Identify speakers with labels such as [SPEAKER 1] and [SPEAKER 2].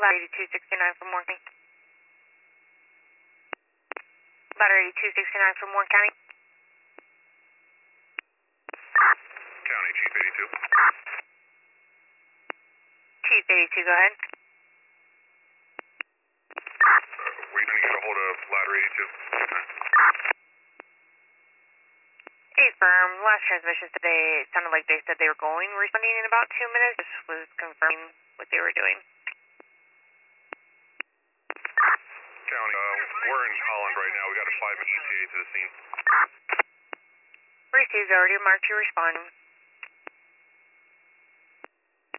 [SPEAKER 1] Ladder 8269 from Warren County. Ladder 8269 from Warren County.
[SPEAKER 2] County, Chief 82.
[SPEAKER 1] Chief 82, go ahead.
[SPEAKER 2] Were you going to get a hold of Ladder 82?
[SPEAKER 1] Hey, firm. Last transmission today, it sounded like they said they were going, responding in about 2 minutes. This was confirming what they were doing.
[SPEAKER 2] County, we're in Holland right now. We got a 5 ETA to the scene.
[SPEAKER 1] Received, already marked your responding.